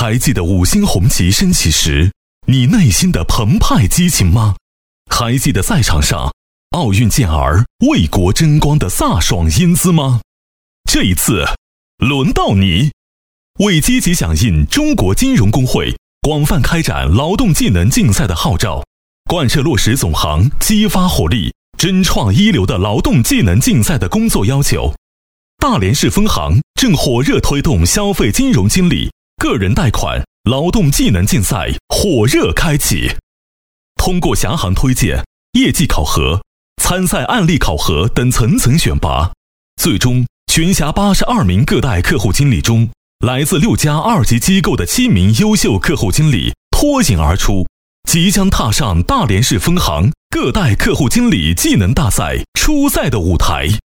还记得5星红旗升起时，你内心的澎湃激情吗？还记得赛场上奥运健儿为国争光的飒爽英姿吗？这一次，轮到你！为积极响应中国金融工会广泛开展劳动技能竞赛的号召，贯彻落实总行激发活力、争创一流的劳动技能竞赛的工作要求，大连市分行正火热推动消费金融经理个人贷款劳动技能竞赛火热开启。通过辖行推荐、业绩考核、参赛案例考核等层层选拔，最终全辖82名个贷客户经理中，来自6家2级机构的7名优秀客户经理脱颖而出，即将踏上大连市分行个贷客户经理技能大赛初赛的舞台。